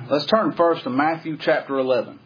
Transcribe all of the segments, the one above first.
Let's turn first to Matthew chapter 11.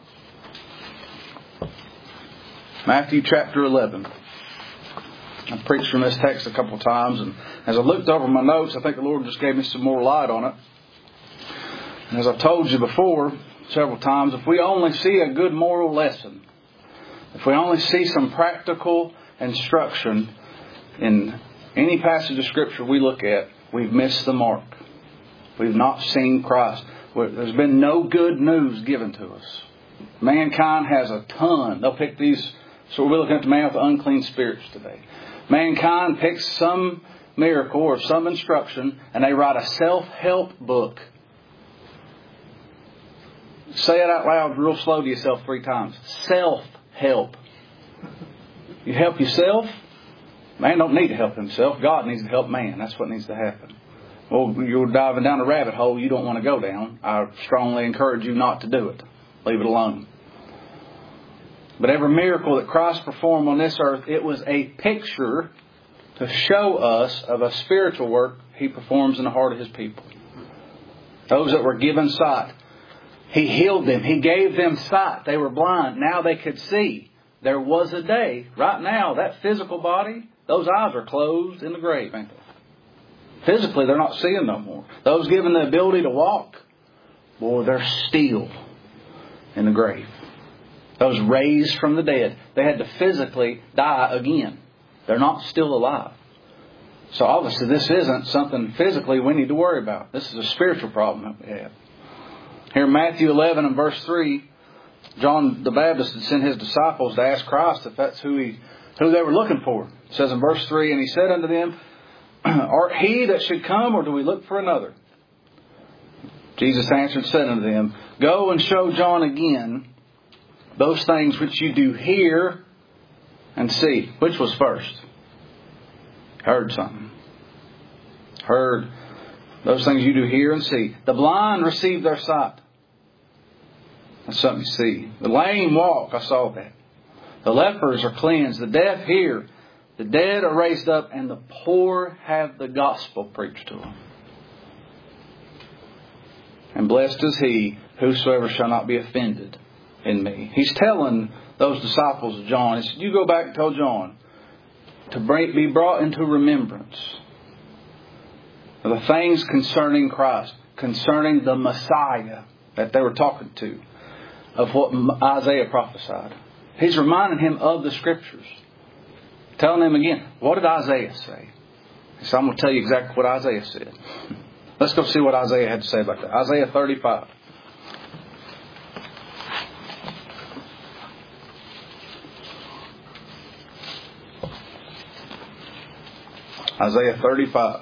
Matthew chapter 11. I've preached from this text a couple of times, and as I looked over my notes, I think the Lord just gave me some more light on it. And as I've told you before several times, if we only see a good moral lesson, if we only see some practical instruction in any passage of Scripture we look at, we've missed the mark. We've not seen Christ. There's been no good news given to us. Mankind has a ton. They'll pick these. So we're looking at the man with the unclean spirits today. Mankind picks some miracle or some instruction, and they write a self-help book. Say it out loud real slow to yourself 3 times. Self-help. You help yourself? Man don't need to help himself. God needs to help man. That's what needs to happen. Well, you're diving down a rabbit hole you don't want to go down. I strongly encourage you not to do it. Leave it alone. But every miracle that Christ performed on this earth, it was a picture to show us of a spiritual work He performs in the heart of His people. Those that were given sight, He healed them. He gave them sight. They were blind. Now they could see. There was a day, right now, that physical body, those eyes are closed in the grave, ain't they? Physically, they're not seeing no more. Those given the ability to walk, boy, they're still in the grave. Those raised from the dead, they had to physically die again. They're not still alive. So obviously this isn't something physically we need to worry about. This is a spiritual problem that we have. Here in Matthew 11 and verse 3, John the Baptist had sent his disciples to ask Christ if that's who they were looking for. It says in verse 3, and He said unto them, Art He that should come, or do we look for another? Jesus answered and said unto them, Go and show John again those things which you do hear and see. Which was first? Heard something. Heard those things you do hear and see. The blind receive their sight. That's something you see. The lame walk. I saw that. The lepers are cleansed. The deaf hear. The dead are raised up. And the poor have the gospel preached to them. And blessed is he whosoever shall not be offended in me. He's telling those disciples of John, He said, you go back and tell John to be brought into remembrance of the things concerning Christ, concerning the Messiah that they were talking to, of what Isaiah prophesied. He's reminding him of the Scriptures. Telling him again, what did Isaiah say? So I'm going to tell you exactly what Isaiah said. Let's go see what Isaiah had to say about that. Isaiah 35. Isaiah 35.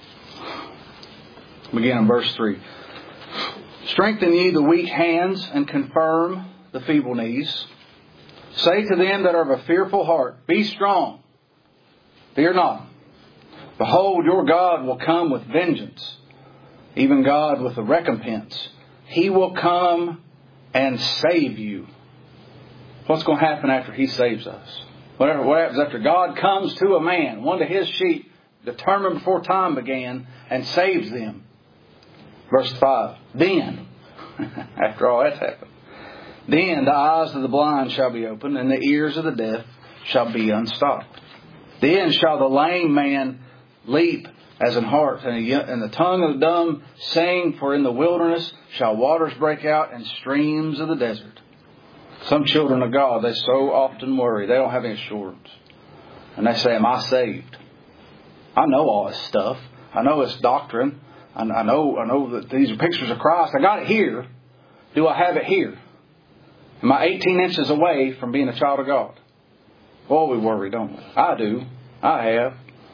Begin in verse 3. Strengthen ye the weak hands and confirm the feeble knees. Say to them that are of a fearful heart, Be strong. Fear not. Behold, your God will come with vengeance, even God with a recompense. He will come and save you. What's going to happen after He saves us? What happens after God comes to a man, one of His sheep, determined before time began, and saves them? Verse 5. Then, after all that's happened, then the eyes of the blind shall be opened, and the ears of the deaf shall be unstopped. Then shall the lame man leap as an hart, and the tongue of the dumb sing, for in the wilderness shall waters break out, and streams of the desert. Some children of God, they so often worry. They don't have any assurance. And they say, Am I saved? I know all this stuff. I know it's doctrine. I know that these are pictures of Christ. I got it here. Do I have it here? Am I 18 inches away from being a child of God? Oh, we worry, don't we? I do. I have.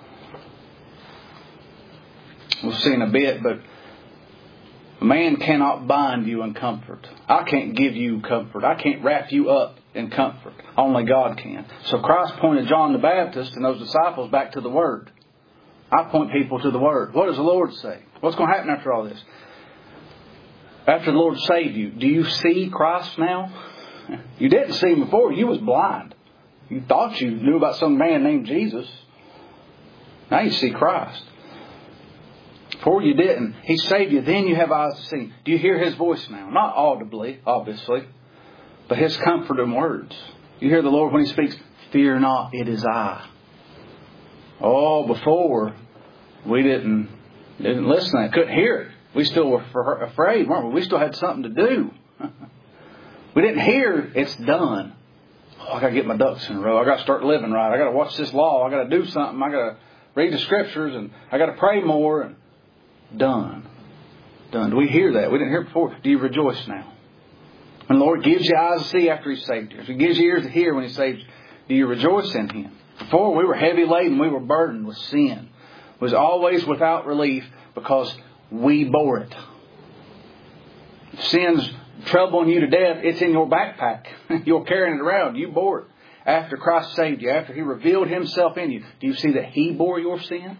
We'll see in a bit, but man cannot bind you in comfort. I can't give you comfort. I can't wrap you up in comfort. Only God can. So Christ pointed John the Baptist and those disciples back to the Word. I point people to the Word. What does the Lord say? What's going to happen after all this? After the Lord saved you, do you see Christ now? You didn't see Him before. You was blind. You thought you knew about some man named Jesus. Now you see Christ. Before you didn't. He saved you. Then you have eyes to see. Do you hear His voice now? Not audibly, obviously, but His comforting words. You hear the Lord when He speaks, fear not, it is I. Oh, before we didn't listen to that. Couldn't hear it. We still were afraid, weren't we? We still had something to do. We didn't hear it's done. Oh, I got to get my ducks in a row. I got to start living right. I got to watch this law. I got to do something. I got to read the scriptures, and I got to pray more. And done. Do we hear that? We didn't hear it before. Do you rejoice now? When the Lord gives you eyes to see after He saved you, if He gives you ears to hear when He saves you, do you rejoice in Him? Before we were heavy laden, we were burdened with sin. It was always without relief because we bore it. If sin's troubling you to death, it's in your backpack. You're carrying it around. You bore it. After Christ saved you, after He revealed Himself in you, do you see that He bore your sin?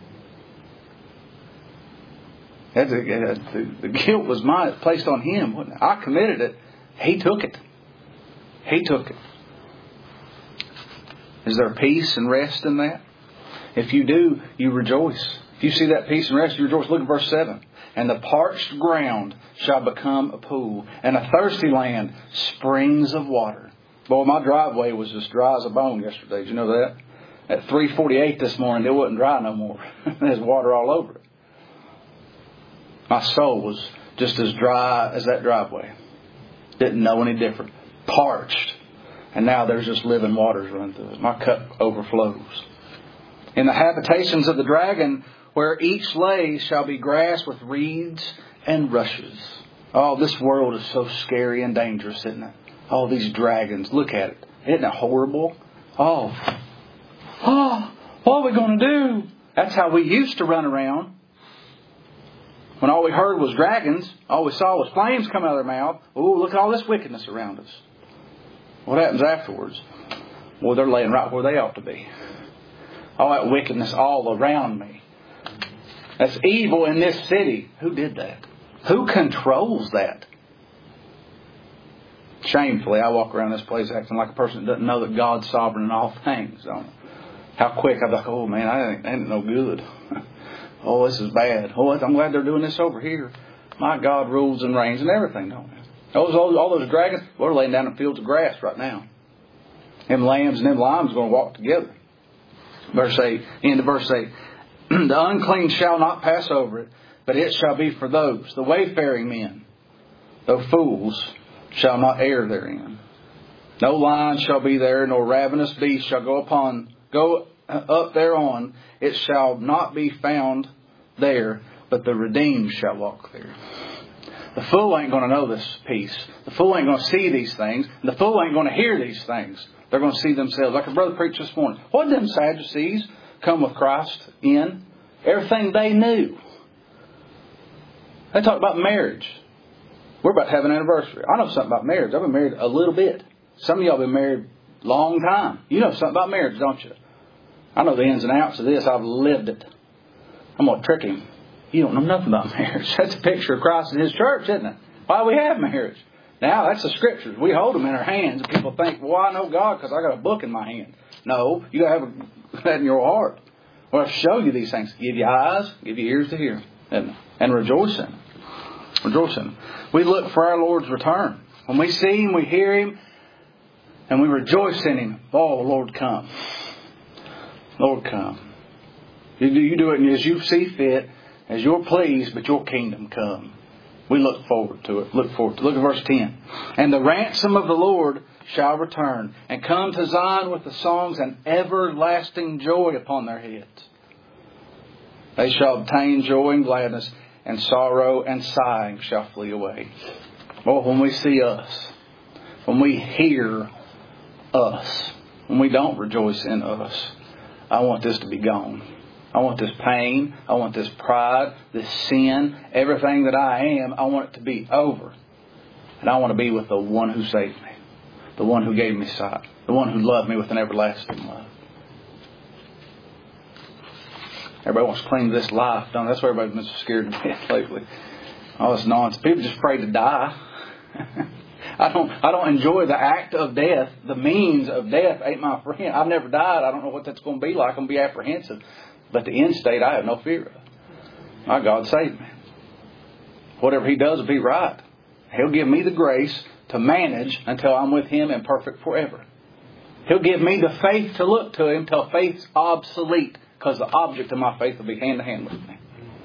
The guilt was mine, placed on Him. I committed it. He took it. He took it. Is there peace and rest in that? If you do, you rejoice. If you see that peace and rest, you rejoice. Look at verse 7. And the parched ground shall become a pool, and a thirsty land springs of water. Boy, my driveway was as dry as a bone yesterday. Did you know that? At 3:48 this morning, it wasn't dry no more. There's water all over it. My soul was just as dry as that driveway. Didn't know any different. Parched. And now there's just living waters running through it. My cup overflows. In the habitations of the dragon, where each lays shall be grass with reeds and rushes. Oh, this world is so scary and dangerous, isn't it? Oh, these dragons. Look at it. Isn't it horrible? Oh, what are we going to do? That's how we used to run around. When all we heard was dragons, all we saw was flames come out of their mouth. Oh, look at all this wickedness around us. What happens afterwards? Well, they're laying right where they ought to be. All that wickedness all around me. That's evil in this city. Who did that? Who controls that? Shamefully, I walk around this place acting like a person that doesn't know that God's sovereign in all things. Don't I? How quick I'm like, oh man, I ain't no good. Oh, this is bad. Oh, I'm glad they're doing this over here. My God rules and reigns and everything, don't they? All those dragons, we're laying down in fields of grass right now. Them lambs and them lions are going to walk together. Verse 8, end of verse 8. The unclean shall not pass over it, but it shall be for those, the wayfaring men, though fools shall not err therein. No lion shall be there, nor ravenous beast shall go up thereon. It shall not be found there, but the redeemed shall walk there. The fool ain't going to know this peace. The fool ain't going to see these things. The fool ain't going to hear these things. They're going to see themselves. Like a brother preached this morning. What did them Sadducees come with Christ in? Everything they knew. They talk about marriage. We're about to have an anniversary. I know something about marriage. I've been married a little bit. Some of y'all have been married a long time. You know something about marriage, don't you? I know the ins and outs of this. I've lived it. I'm going to trick him. You don't know nothing about marriage. That's a picture of Christ and His church, isn't it? Why do we have marriage? Now, that's the Scriptures. We hold them in our hands, and people think, well, I know God because I got a book in my hand. No, you got to have that in your heart. Well, I'll show you these things. Give you eyes, give you ears to hear, and rejoice in them. Rejoice in them. We look for our Lord's return. When we see Him, we hear Him, and we rejoice in Him. Oh, Lord, come. Lord, come. You do it as you see fit, as you're pleased, but your kingdom come. We look forward to it. Look forward to it. Look at verse 10. And the ransom of the Lord shall return, and come to Zion with the songs and everlasting joy upon their heads. They shall obtain joy and gladness, and sorrow and sighing shall flee away. Oh, when we see us, when we hear us, when we don't rejoice in us, I want this to be gone. I want this pain. I want this pride, this sin, everything that I am. I want it to be over. And I want to be with the one who saved me. The one who gave me sight. The one who loved me with an everlasting love. Everybody wants to cling to this life, don't they? That's why everybody's been so scared to death lately. All this nonsense. People are just afraid to die. I don't enjoy the act of death. The means of death ain't my friend. I've never died. I don't know what that's going to be like. I'm going to be apprehensive. But the end state I have no fear of. My God saved me. Whatever He does will be right. He'll give me the grace to manage until I'm with Him and perfect forever. He'll give me the faith to look to Him till faith's obsolete, because the object of my faith will be hand to hand with me.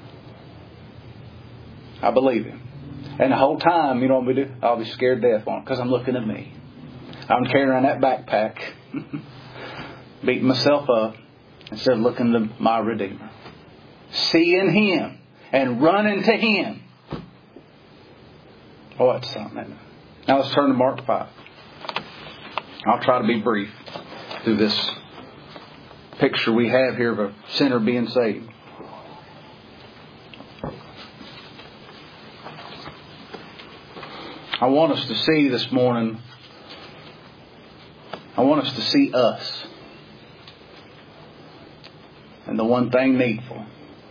I believe Him. And the whole time, you know what we do? I'll be scared to death on it because I'm looking at me. I'm carrying around that backpack, beating myself up instead of looking to my Redeemer. Seeing Him and running to Him. Oh, that's something, isn't it? Now let's turn to Mark 5. I'll try to be brief through this picture we have here of a sinner being saved. I want us to see this morning, I want us to see us and the one thing needful.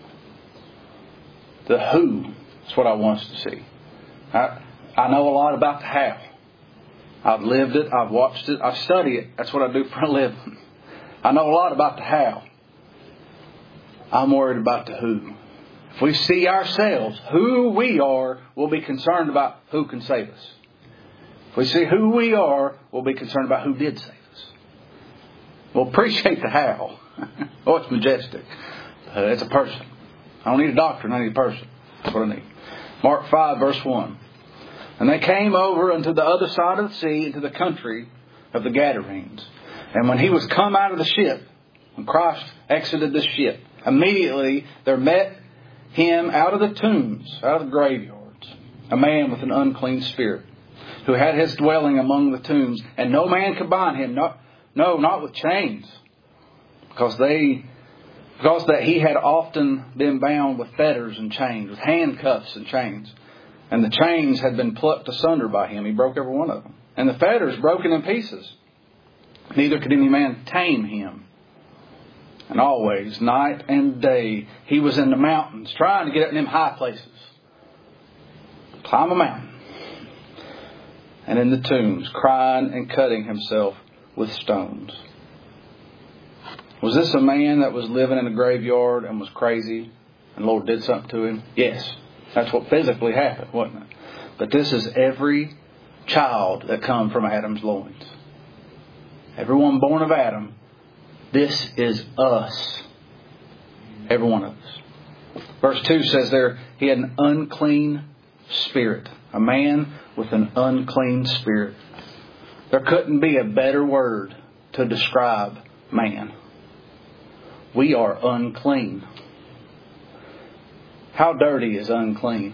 The who is what I want us to see. I know a lot about the how. I've lived it, I've watched it, I study it. That's what I do for a living. I know a lot about the how. I'm worried about the who. If we see ourselves, who we are, we'll be concerned about who can save us. If we see who we are, we'll be concerned about who did save us. We'll appreciate the how. Oh, it's majestic. It's a person. I don't need a doctrine, I need a person. That's what I need. Mark 5, verse 1. And they came over unto the other side of the sea, into the country of the Gadarenes. And when He was come out of the ship, when Christ exited the ship, immediately there met Him out of the tombs, out of the graveyards, a man with an unclean spirit, who had his dwelling among the tombs, and no man could bind him, not with chains, because that he had often been bound with fetters and chains, with handcuffs and chains. And the chains had been plucked asunder by him. He broke every one of them. And the fetters broken in pieces. Neither could any man tame him. And always, night and day, he was in the mountains, trying to get up in them high places. Climb a mountain. And in the tombs, crying and cutting himself with stones. Was this a man that was living in a graveyard and was crazy, and the Lord did something to him? Yes. That's what physically happened, wasn't it? But this is every child that come from Adam's loins. Everyone born of Adam. This is us. Every one of us. Verse 2 says there, he had an unclean spirit. A man with an unclean spirit. There couldn't be a better word to describe man. We are unclean. How dirty is unclean?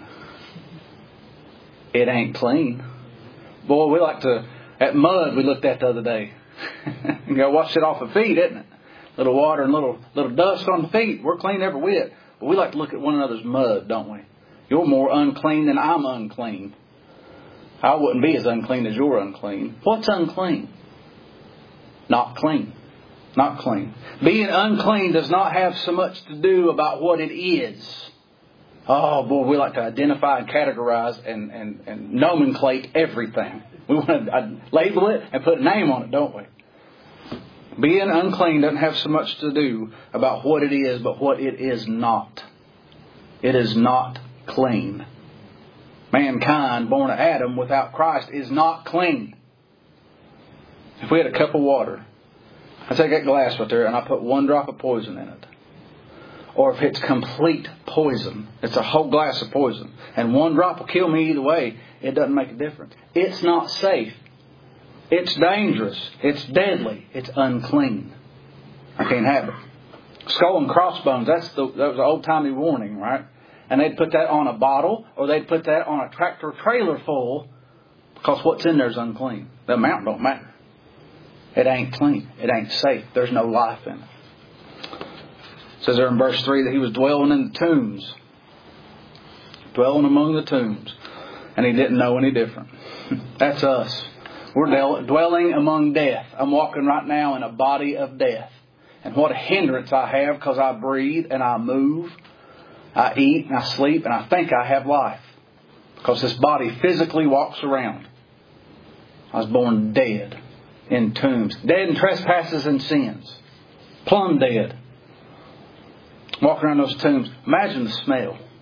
It ain't clean. Boy, we like to... That mud we looked at the other day. You got to wash it off the feet, isn't it? Little water and little dust on the feet. We're clean every whit. But we like to look at one another's mud, don't we? You're more unclean than I'm unclean. I wouldn't be as unclean as you're unclean. What's unclean? Not clean. Not clean. Being unclean does not have so much to do about what it is. Oh, boy, we like to identify and categorize and nomenclate everything. We want to label it and put a name on it, don't we? Being unclean doesn't have so much to do about what it is, but what it is not. It is not clean. Mankind, born of Adam without Christ, is not clean. If we had a cup of water, I take that glass right there and I put one drop of poison in it. Or if it's complete poison, it's a whole glass of poison, and one drop will kill me either way, it doesn't make a difference. It's not safe. It's dangerous. It's deadly. It's unclean. I can't have it. Skull and crossbones, that was an old-timey warning, right? And they'd put that on a bottle, or they'd put that on a tractor trailer full, because what's in there is unclean. The amount don't matter. It ain't clean. It ain't safe. There's no life in it. It says there in verse 3 that he was dwelling in the tombs. Dwelling among the tombs. And he didn't know any different. That's us. We're dwelling among death. I'm walking right now in a body of death. And what a hindrance I have, because I breathe and I move. I eat and I sleep and I think I have life. Because this body physically walks around. I was born dead in tombs. Dead in trespasses and sins. Plumb dead. Walking around those tombs. Imagine the smell.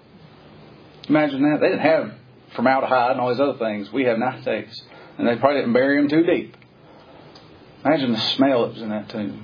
Imagine that. They didn't have formaldehyde and all these other things we have nowadays. And they probably didn't bury him too deep. Imagine the smell that was in that tomb.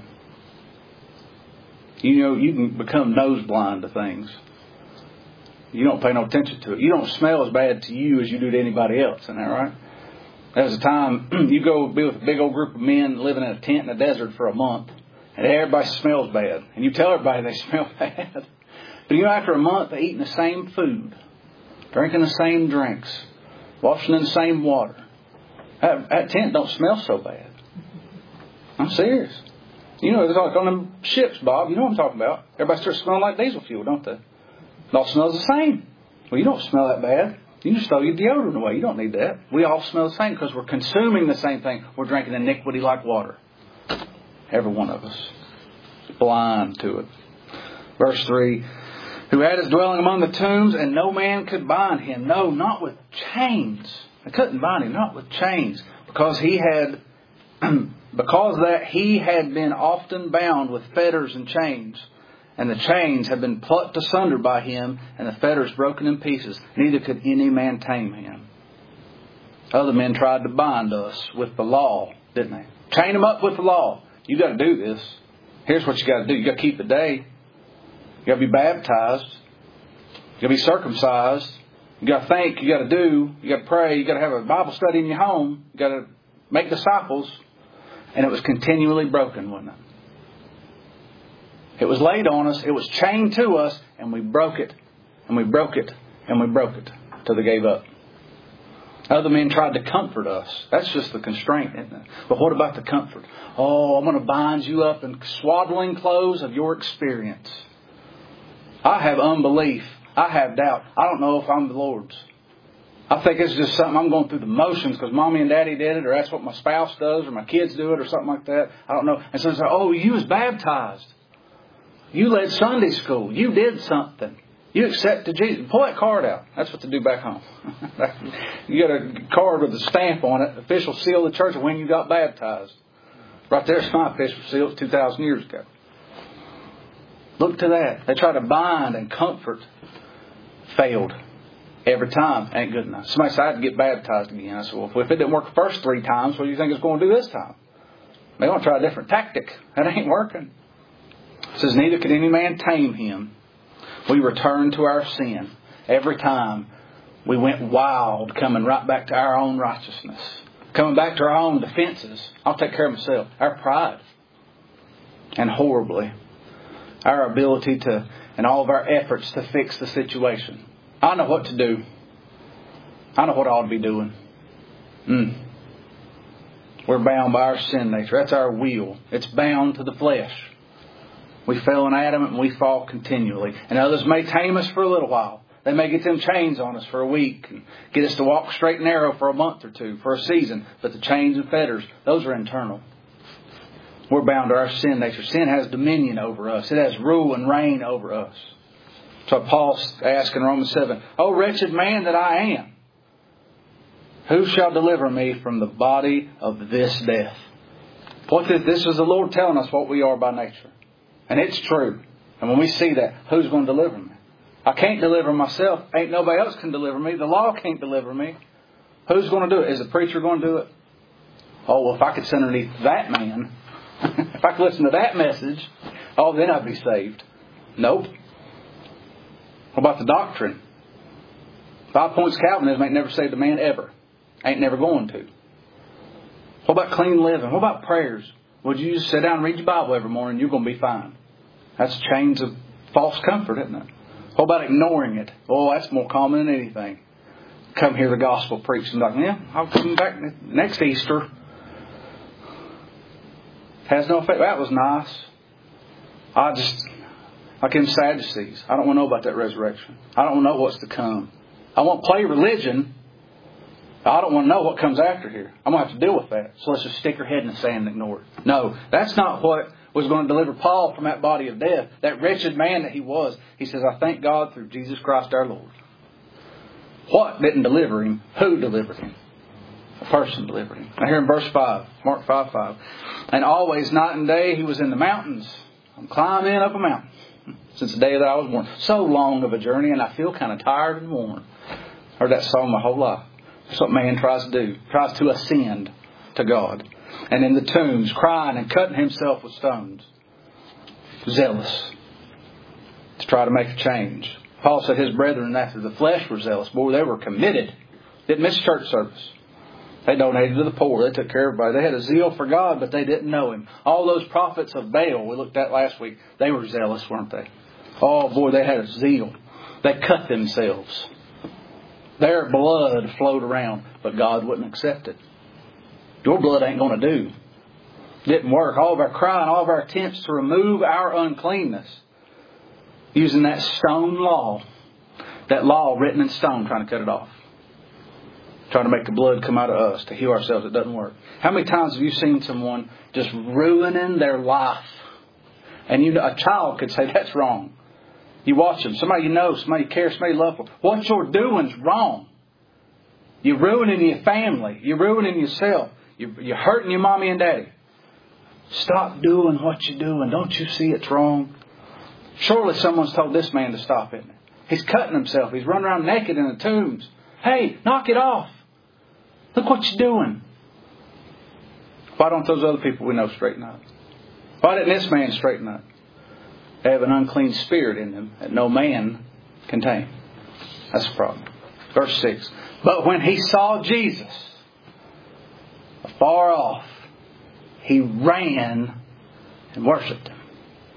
You know, you can become nose blind to things. You don't pay no attention to it. You don't smell as bad to you as you do to anybody else. Isn't that right? There was a time you go be with a big old group of men living in a tent in the desert for a month, and everybody smells bad. And you tell everybody they smell bad. But you know, after a month of eating the same food, drinking the same drinks, washing in the same water, that tent don't smell so bad. I'm serious. You know, it's like on them ships, Bob. You know what I'm talking about. Everybody starts smelling like diesel fuel, don't they? It all smells the same. Well, you don't smell that bad. You just throw your deodorant away. You don't need that. We all smell the same because we're consuming the same thing. We're drinking iniquity like water. Every one of us. Blind to it. Verse 3. Who had his dwelling among the tombs, and no man could bind him. No, not with chains. They couldn't bind him, not with chains. Because he had been often bound with fetters and chains. And the chains had been plucked asunder by him, and the fetters broken in pieces. Neither could any man tame him. Other men tried to bind us with the law, didn't they? Chain them up with the law. You got to do this. Here's what you got to do. You got to keep the day. You got to be baptized. You got to be circumcised. You got to think. You got to do. You got to pray. You got to have a Bible study in your home. You got to make disciples. And it was continually broken, wasn't it? It was laid on us. It was chained to us. And we broke it. And we broke it. And we broke it. Till they gave up. Other men tried to comfort us. That's just the constraint, isn't it? But what about the comfort? Oh, I'm going to bind you up in swaddling clothes of your experience. I have unbelief. I have doubt. I don't know if I'm the Lord's. I think it's just something I'm going through the motions because Mommy and Daddy did it, or that's what my spouse does, or my kids do it, or something like that. I don't know. And so it's like, oh, you was baptized. You led Sunday school. You did something. You accepted Jesus. Pull that card out. That's what they do back home. You got a card with a stamp on it, official seal of the church of when you got baptized. Right there's my official seal. It's 2,000 years ago. Look to that. They try to bind and comfort. Failed. Every time. Ain't good enough. Somebody said I had to get baptized again. I said, well, if it didn't work the first 3 times, what do you think it's going to do this time? They want to try a different tactic. That ain't working. It says, neither could any man tame him. We returned to our sin. Every time we went wild, coming right back to our own righteousness. Coming back to our own defenses. I'll take care of myself. Our pride. And horribly. Our ability to, and all of our efforts to fix the situation. I know what to do. I know what I ought to be doing. We're bound by our sin nature. That's our will. It's bound to the flesh. We fell in Adam and we fall continually. And others may tame us for a little while. They may get them chains on us for a week and get us to walk straight and narrow for a month or two, for a season. But the chains and fetters, those are internal. We're bound to our sin nature. Sin has dominion over us. It has rule and reign over us. So Paul asks in Romans 7, O wretched man that I am, who shall deliver me from the body of this death? This is the Lord telling us what we are by nature. And it's true. And when we see that, who's going to deliver me? I can't deliver myself. Ain't nobody else can deliver me. The law can't deliver me. Who's going to do it? Is the preacher going to do it? Oh, well, if I could sit underneath that man, if I could listen to that message, oh, then I'd be saved. Nope. What about the doctrine? 5 points Calvinism ain't never saved a man ever. Ain't never going to. What about clean living? What about prayers? Would you just sit down and read your Bible every morning? You're going to be fine. That's chains of false comfort, isn't it? What about ignoring it? Oh, that's more common than anything. Come hear the gospel preached and like, yeah, I'll come back next Easter. Has no effect. That was nice. Like them Sadducees. I don't want to know about that resurrection. I don't want to know what's to come. I won't play religion. I don't want to know what comes after here. I'm going to have to deal with that. So let's just stick our head in the sand and ignore it. No, that's not what was going to deliver Paul from that body of death. That wretched man that he was. He says, I thank God through Jesus Christ our Lord. What didn't deliver him? Who delivered him? A person delivered him. Now here in verse 5, Mark 5:5. And always night and day he was in the mountains. I'm climbing up a mountain since the day that I was born. So long of a journey and I feel kind of tired and worn. Heard that song my whole life. That's what man tries to do. Tries to ascend to God. And in the tombs, crying and cutting himself with stones. Zealous. To try to make a change. Paul said his brethren after the flesh were zealous. Boy, they were committed. Didn't miss church service. They donated to the poor. They took care of everybody. They had a zeal for God, but they didn't know Him. All those prophets of Baal we looked at last week, they were zealous, weren't they? Oh boy, they had a zeal. They cut themselves. Their blood flowed around, but God wouldn't accept it. Your blood ain't going to do. Didn't work. All of our crying, all of our attempts to remove our uncleanness, using that stone law, that law written in stone, trying to cut it off. Trying to make the blood come out of us to heal ourselves. It doesn't work. How many times have you seen someone just ruining their life? And you know, a child could say, that's wrong. You watch them. Somebody you know, somebody you care, somebody you love. What you're doing is wrong. You're ruining your family. You're ruining yourself. You're hurting your mommy and daddy. Stop doing what you're doing. Don't you see it's wrong? Surely someone's told this man to stop, isn't it? He's cutting himself. He's running around naked in the tombs. Hey, knock it off. Look what you're doing. Why don't those other people we know straighten up? Why didn't this man straighten up? They have an unclean spirit in them that no man can tame. That's the problem. Verse 6. But when he saw Jesus afar off, he ran and worshipped Him.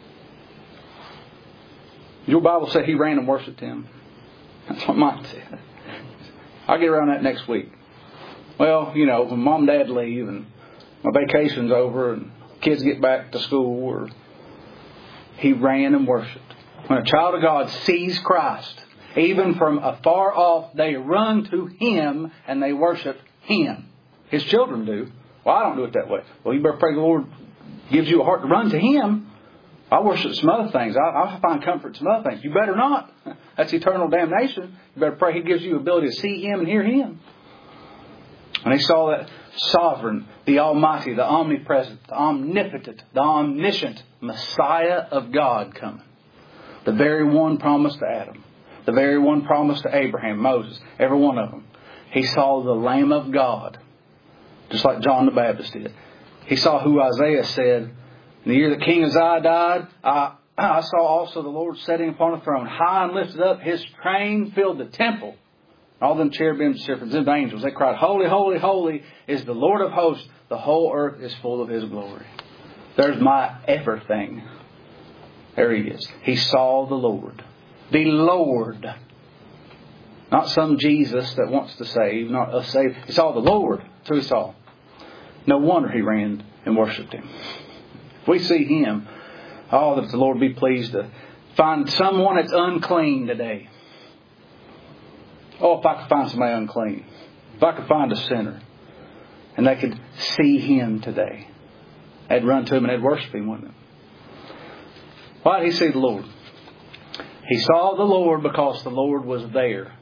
Your Bible said he ran and worshipped Him. That's what mine said. I'll get around that next week. Well, you know, when Mom and Dad leave and my vacation's over and kids get back to school, or he ran and worshipped. When a child of God sees Christ, even from afar off, they run to Him and they worship Him. His children do. Well, I don't do it that way. Well, you better pray the Lord gives you a heart to run to Him. I worship some other things. I'll find comfort in some other things. You better not. That's eternal damnation. You better pray He gives you the ability to see Him and hear Him. And he saw that sovereign, the Almighty, the omnipresent, the omnipotent, the omniscient Messiah of God coming. The very one promised to Adam. The very one promised to Abraham, Moses, every one of them. He saw the Lamb of God, just like John the Baptist did. He saw who Isaiah said, in the year that King Uzziah died, I saw also the Lord sitting upon a throne, high and lifted up. His train filled the temple. All them cherubims, seraphims, and angels, they cried, Holy, holy, holy is the Lord of hosts. The whole earth is full of His glory. There's my everything. There He is. He saw the Lord. The Lord. Not some Jesus that wants to save, not us saved. He saw the Lord. That's who He saw. No wonder He ran and worshipped Him. If we see Him, that the Lord be pleased to find someone that's unclean today. Oh, if I could find somebody unclean. If I could find a sinner. And they could see Him today. They'd run to Him and they'd worship Him, wouldn't they? Why did he see the Lord? He saw the Lord because the Lord was there.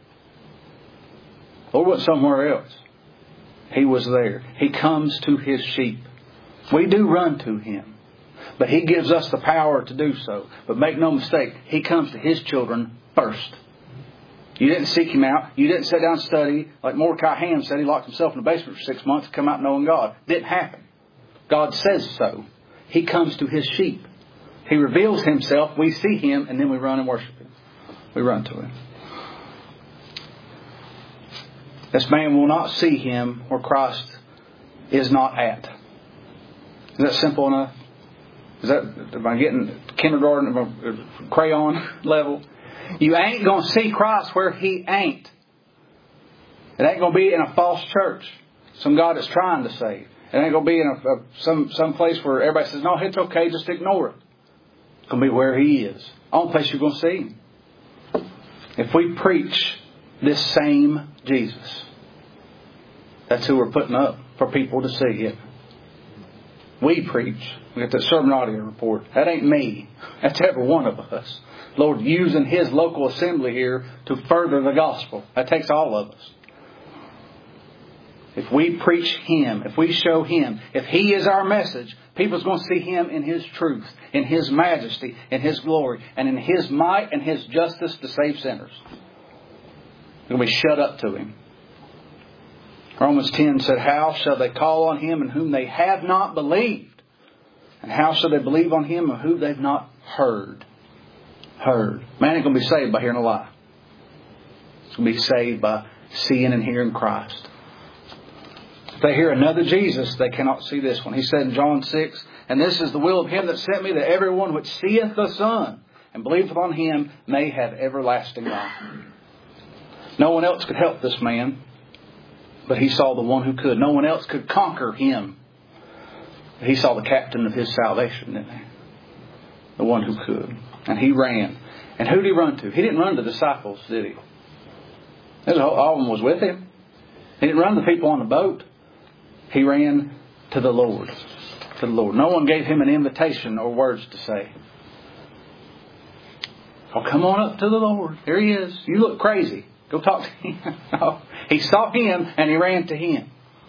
The Lord wasn't somewhere else. He was there. He comes to His sheep. We do run to Him. But He gives us the power to do so. But make no mistake, He comes to His children first. You didn't seek Him out. You didn't sit down and study. Like Mordecai Ham said, he locked himself in the basement for 6 months to come out knowing God. Didn't happen. God says so. He comes to His sheep. He reveals Himself. We see Him and then we run and worship Him. We run to Him. This man will not see Him where Christ is not at. Is that simple enough? Am I getting kindergarten crayon level? You ain't going to see Christ where He ain't. It ain't going to be in a false church. Some God is trying to save. It ain't going to be in some place where everybody says, no, it's okay, just ignore it. It's going to be where He is. The only place you're going to see Him. If we preach this same Jesus, that's who we're putting up for people to see it. We preach. We got the sermon audio report. That ain't me. That's every one of us. Lord, using His local assembly here to further the gospel. That takes all of us. If we preach Him, if we show Him, if He is our message, people's going to see Him in His truth, in His majesty, in His glory, and in His might and His justice to save sinners. They're going to be shut up to Him. Romans 10 said, how shall they call on Him in whom they have not believed? And how shall they believe on Him of whom they've not heard? Heard. Man ain't going to be saved by hearing a lie. It's going to be saved by seeing and hearing Christ. If they hear another Jesus, they cannot see this one. He said in John 6, and this is the will of Him that sent me, that everyone which seeth the Son and believeth on Him may have everlasting life. No one else could help this man, but he saw the one who could. No one else could conquer him. He saw the captain of his salvation, didn't he? The one who could. And he ran. And who did he run to? He didn't run to the disciples, did he? All of them was with him. He didn't run to the people on the boat. He ran to the Lord. To the Lord. No one gave him an invitation or words to say. Oh, come on up to the Lord. There He is. You look crazy. Go talk to Him. No. He saw Him and he ran to Him.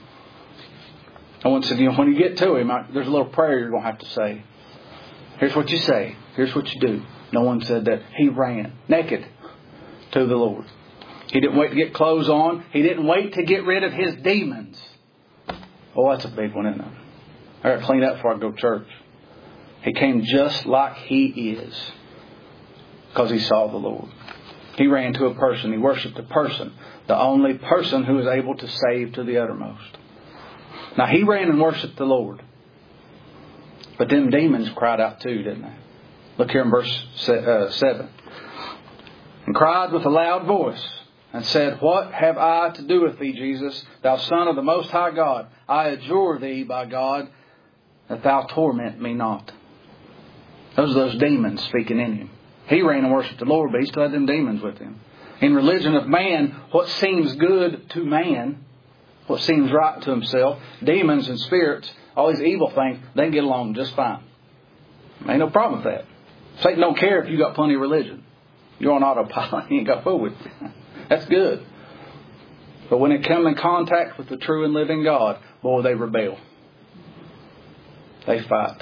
I once said, when you get to Him, there's a little prayer you're going to have to say. Here's what you say. Here's what you do. No one said that. He ran naked to the Lord. He didn't wait to get clothes on. He didn't wait to get rid of his demons. Oh, that's a big one, isn't it? I got to clean up before I go to church. He came just like He is. Because He saw the Lord. He ran to a person. He worshipped a person. The only person who is able to save to the uttermost. Now He ran and worshipped the Lord. But them demons cried out too, didn't they? Look here in verse 7. And cried with a loud voice and said, what have I to do with Thee, Jesus, Thou Son of the Most High God? I adjure Thee by God that Thou torment me not. Those are those demons speaking in Him. He ran and worshipped the Lord, but he still had them demons with him. In religion of man, what seems good to man, what seems right to himself, demons and spirits, all these evil things, they can get along just fine. Ain't no problem with that. Satan don't care if you got plenty of religion. You're on autopilot. He ain't got fool with you. That's good. But when it comes in contact with the true and living God, boy, they rebel. They fight.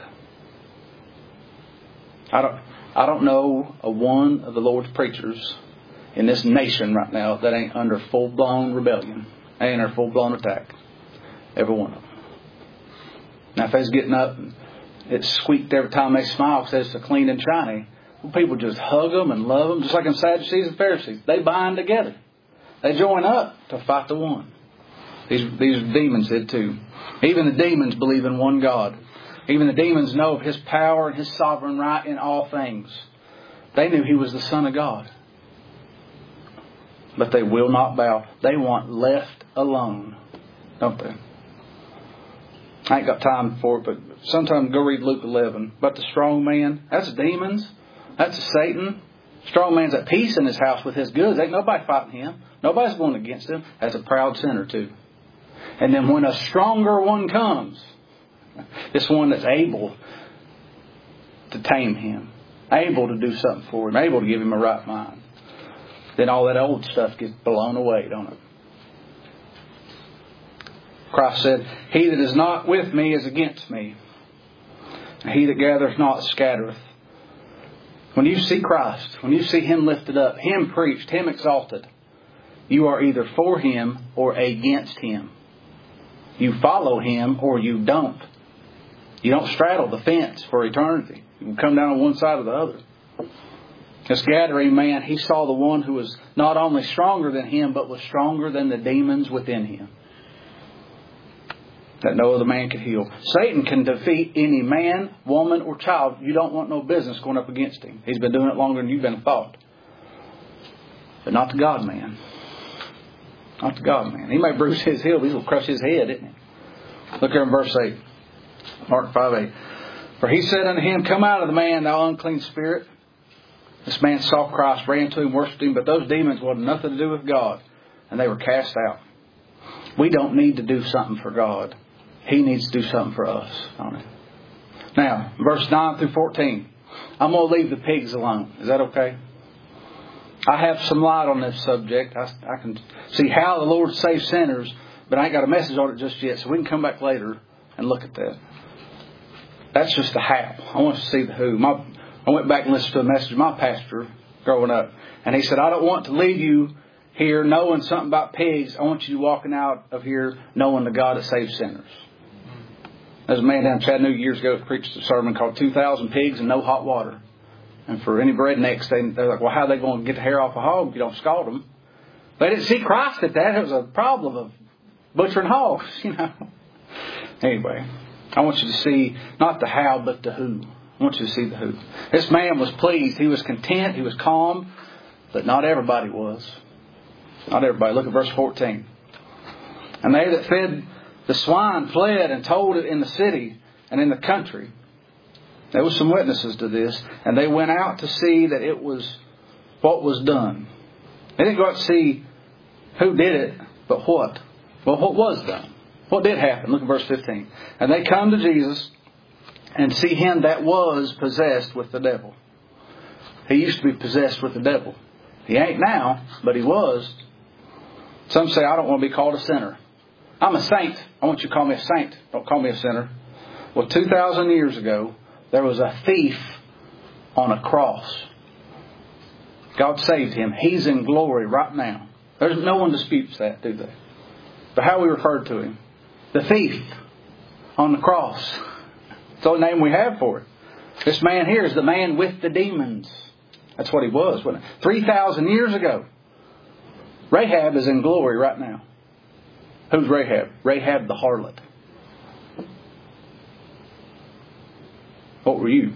I don't know a one of the Lord's preachers in this nation right now that ain't under full-blown rebellion. Ain't under full-blown attack. Every one of them. Now if they's getting up and it squeaked every time they smile because it's so clean and shiny, well, people just hug them and love them, just like in Sadducees and Pharisees. They bind together. They join up to fight the one. These demons did too. Even the demons believe in one God. Even the demons know of His power and His sovereign right in all things. They knew He was the Son of God. But they will not bow. They want left alone. Don't they? I ain't got time for it, but sometime go read Luke 11. But the strong man, that's demons. That's Satan. Strong man's at peace in his house with his goods. Ain't nobody fighting him. Nobody's going against him. That's a proud sinner too. And then when a stronger one comes, this one that's able to tame him, able to do something for him, able to give him a right mind, then all that old stuff gets blown away, don't it? Christ said, he that is not with me is against me. He that gathereth not scattereth. When you see Christ, when you see Him lifted up, Him preached, Him exalted, you are either for Him or against Him. You follow Him or you don't. You don't straddle the fence for eternity. You can come down on one side or the other. This Gadarene man, he saw the one who was not only stronger than him, but was stronger than the demons within him, that no other man could heal. Satan can defeat any man, woman, or child. You don't want no business going up against him. He's been doing it longer than you've been thought. But not the God man. Not the God man. He may bruise his heel, but he'll crush his head, isn't he? Look here in verse 8. Mark 5:8. For he said unto him, come out of the man, thou unclean spirit. This man saw Christ, ran to him, worshipped him, but those demons wanted nothing to do with God, and they were cast out. We don't need to do something for God. He needs to do something for us, don't he? Now, verse 9 through 14. I'm going to leave the pigs alone. Is that okay? I have some light on this subject. I can see how the Lord saves sinners, but I ain't got a message on it just yet, so we can come back later and look at that. That's just the how. I want to see the who. I went back and listened to a message of my pastor growing up, and he said, I don't want to leave you here knowing something about pigs. I want you walking out of here knowing the God that saves sinners. There's a man down in Chattanooga years ago who preached a sermon called 2,000 Pigs and No Hot Water. And for any rednecks, they're like, well, how are they going to get the hair off a hog if you don't scald them? They didn't see Christ at that. It was a problem of butchering hogs, Anyway, I want you to see not the how, but the who. I want you to see the who. This man was pleased. He was content. He was calm. But not everybody was. Not everybody. Look at verse 14. And they that fed the swine fled and told it in the city and in the country. There were some witnesses to this. And they went out to see that it was what was done. They didn't go out to see who did it, but what. Well, what was done? What did happen? Look at verse 15. And they come to Jesus and see him that was possessed with the devil. He used to be possessed with the devil. He ain't now, but he was. Some say, I don't want to be called a sinner. I'm a saint. I want you to call me a saint. Don't call me a sinner. Well, 2,000 years ago, there was a thief on a cross. God saved him. He's in glory right now. There's no one disputes that, do they? But how we referred to him? The thief on the cross. It's the only name we have for it. This man here is the man with the demons. That's what he was, wasn't it? 3,000 years ago. Rahab is in glory right now. Who's Rahab? Rahab the harlot. What were you?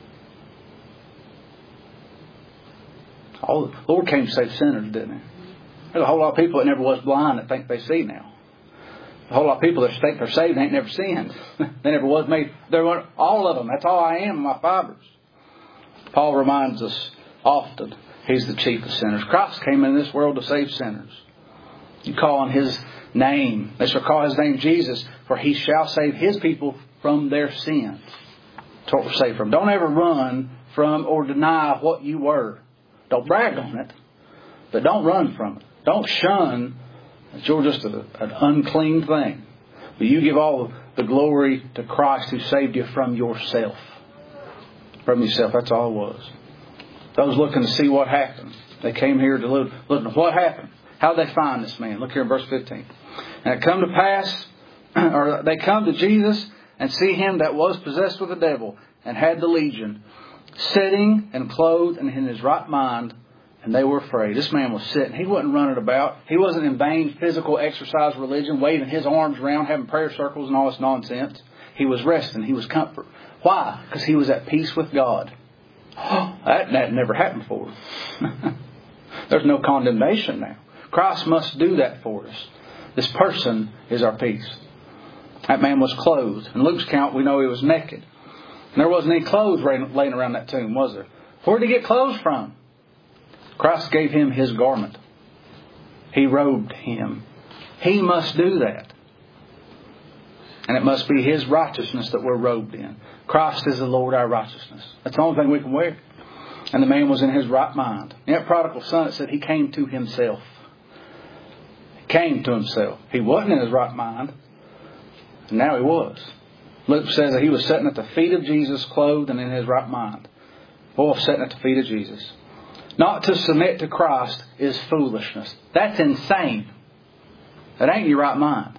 Oh, the Lord came to save sinners, didn't He? There's a whole lot of people that never was blind that think they see now. A whole lot of people that think they're saved and ain't never sinned. They never was made. All of them. That's all I am in my fibers. Paul reminds us often He's the chief of sinners. Christ came into this world to save sinners. You call on His name. They shall call His name Jesus, for He shall save His people from their sins. That's what we're saved from. Don't ever run from or deny what you were. Don't brag on it, but don't run from it. Don't shun that you're just an unclean thing. But you give all the glory to Christ who saved you from yourself. From yourself. That's all it was. Those looking to see what happened. They came here to look at what happened. How did they find this man? Look here in verse 15. And it come to pass, or they come to Jesus and see him that was possessed with the devil and had the legion, sitting and clothed and in his right mind, and they were afraid. This man was sitting. He wasn't running about. He wasn't in vain physical exercise religion, waving his arms around, having prayer circles and all this nonsense. He was resting. He was comfort. Why? Because he was at peace with God. That never happened before. There's no condemnation now. Christ must do that for us. This person is our peace. That man was clothed. In Luke's count, we know he was naked. And there wasn't any clothes laying around that tomb, was there? Where did he get clothes from? Christ gave him his garment. He robed him. He must do that. And it must be His righteousness that we're robed in. Christ is the Lord our righteousness. That's the only thing we can wear. And the man was in his right mind. In that prodigal son, it said he came to himself. He came to himself. He wasn't in his right mind. And now he was. Luke says that he was sitting at the feet of Jesus, clothed and in his right mind. Boy, sitting at the feet of Jesus. Not to submit to Christ is foolishness. That's insane. That ain't your right mind.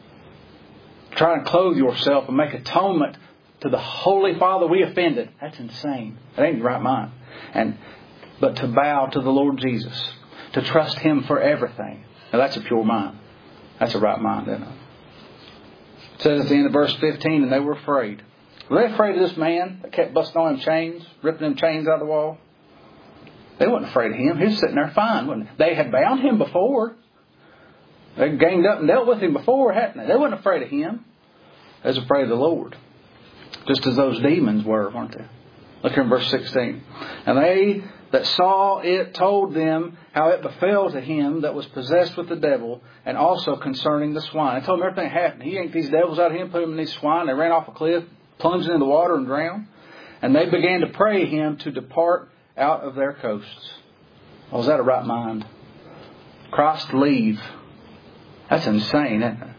Try and clothe yourself and make atonement to the Holy Father we offended. That's insane. That ain't your right mind. But to bow to the Lord Jesus, to trust Him for everything. Now that's a pure mind. That's a right mind, isn't it? It says at the end of verse 15, and they were afraid. Were they afraid of this man that kept busting on him chains, ripping them chains out of the wall? They weren't afraid of him. He was sitting there fine, wasn't he? They had bound him before. They ganged up and dealt with him before, hadn't they? They weren't afraid of him. They was afraid of the Lord. Just as those demons were, weren't they? Look here in verse 16. And they that saw it told them how it befell to him that was possessed with the devil, and also concerning the swine. They told him everything happened. He yanked these devils out of him, put them in these swine. They ran off a cliff, plunged into the water and drowned. And they began to pray him to depart out of their coasts. Oh, is that a right mind? Christ leave. That's insane, isn't it?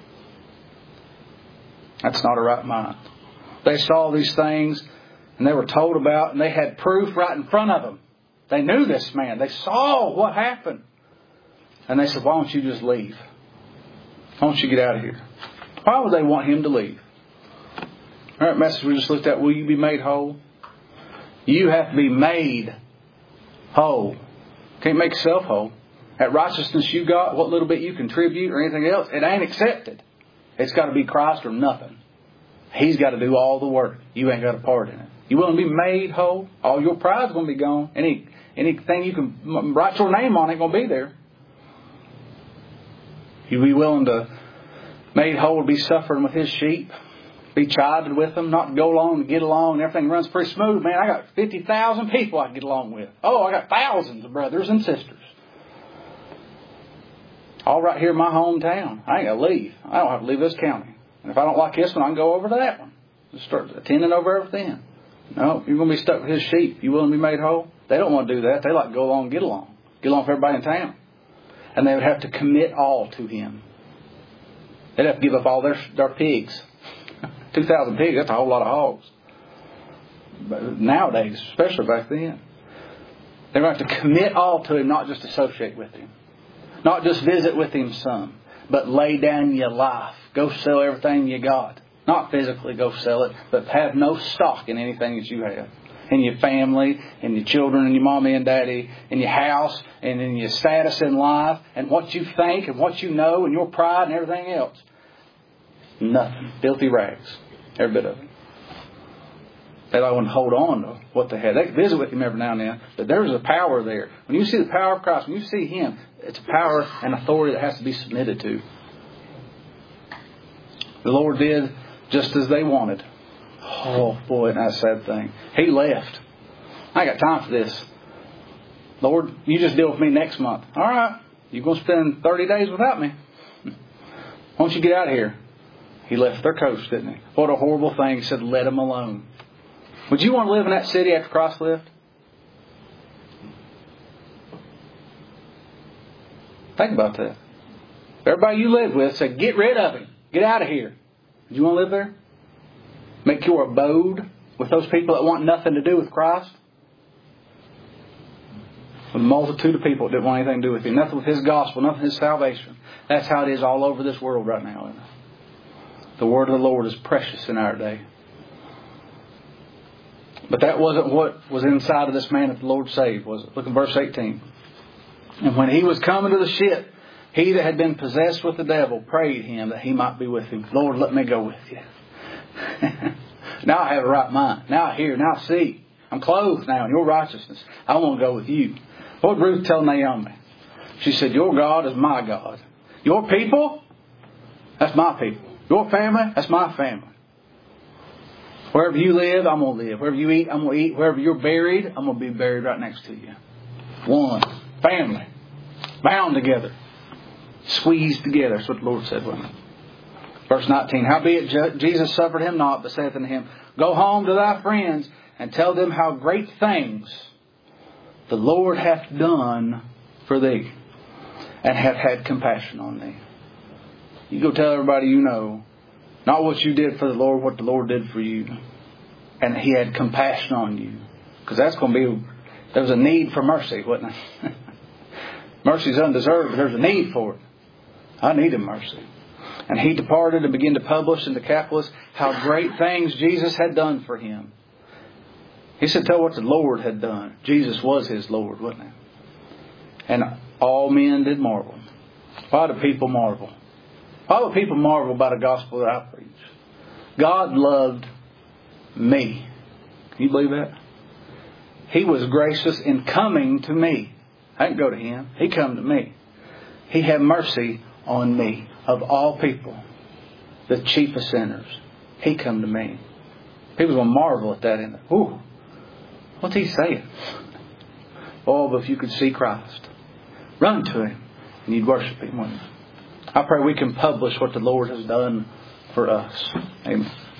That's not a right mind. They saw these things and they were told about, and they had proof right in front of them. They knew this man. They saw what happened. And they said, why don't you just leave? Why don't you get out of here? Why would they want him to leave? All right, message we just looked at, will you be made whole? You have to be made whole. Can't make yourself whole. That righteousness you got, what little bit you contribute or anything else, it ain't accepted. It's got to be Christ or nothing. He's got to do all the work. You ain't got a part in it. You willing to be made whole? All your pride's going to be gone. Anything you can write your name on ain't going to be there. You be willing to made whole to be suffering with His sheep, be chided with them, not go along to get along, and everything runs pretty smooth. Man, I got 50,000 people I can get along with. Oh, I got thousands of brothers and sisters. All right here in my hometown. I ain't got to leave. I don't have to leave this county. And if I don't like this one, I can go over to that one. Just start attending over everything. No, you're going to be stuck with His sheep. You willing to be made whole? They don't want to do that. They like to go along and get along. Get along with everybody in town. And they would have to commit all to Him. They'd have to give up all their pigs. 2,000 pigs, that's a whole lot of hogs. But nowadays, especially back then, they're going to have to commit all to Him, not just associate with Him. Not just visit with Him some, but lay down your life. Go sell everything you got. Not physically go sell it, but have no stock in anything that you have. In your family, in your children, in your mommy and daddy, in your house, and in your status in life, and what you think and what you know, and your pride and everything else. Nothing. Filthy rags. Every bit of it. They don't want to hold on to what they had. They can visit with Him every now and then, but there's a power there. When you see the power of Christ, when you see Him, it's a power and authority that has to be submitted to. The Lord did just as they wanted. Oh, boy, that's a sad thing. He left. I ain't got time for this. Lord, you just deal with me next month. All right. You're going to spend 30 days without me. Why don't you get out of here? He left their coast, didn't He? What a horrible thing. He said, let Him alone. Would you want to live in that city after Christ left? Think about that. Everybody you live with said, get rid of him. Get out of here. Do you want to live there? Make your abode with those people that want nothing to do with Christ? A multitude of people that didn't want anything to do with Him. Nothing with His gospel, nothing with His salvation. That's how it is all over this world right now. Isn't it? The word of the Lord is precious in our day. But that wasn't what was inside of this man that the Lord saved, was it? Look at verse 18. And when he was coming to the ship, he that had been possessed with the devil prayed Him that he might be with him. Lord, let me go with you. Now I have a right mind. Now I hear. Now I see. I'm clothed now in your righteousness. I want to go with you. What did Ruth tell Naomi? She said, your God is my God. Your people, that's my people. Your family, that's my family. Wherever you live, I'm going to live. Wherever you eat, I'm going to eat. Wherever you're buried, I'm going to be buried right next to you. One. Family. Bound together. Squeezed together. That's what the Lord said, wasn't it? Verse 19. Howbeit Jesus suffered him not, but saith unto him, go home to thy friends, and tell them how great things the Lord hath done for thee, and hath had compassion on thee. You go tell everybody you know, not what you did for the Lord, what the Lord did for you. And He had compassion on you. Because that's going to be, there's a need for mercy, wasn't it? Mercy's undeserved, but there's a need for it. I needed mercy. And he departed and began to publish in Decapolis how great things Jesus had done for him. He said, tell what the Lord had done. Jesus was his Lord, wasn't he? And all men did marvel. Why do people marvel? Why do people marvel about a gospel that I preach? God loved me. Can you believe that? He was gracious in coming to me. I didn't go to Him. He come to me. He had mercy on me. Of all people, the chief of sinners, He come to me. People will marvel at that. And ooh, what's He saying? Oh, but if you could see Christ, run to Him and you'd worship Him, wouldn't you? I pray we can publish what the Lord has done for us. Amen.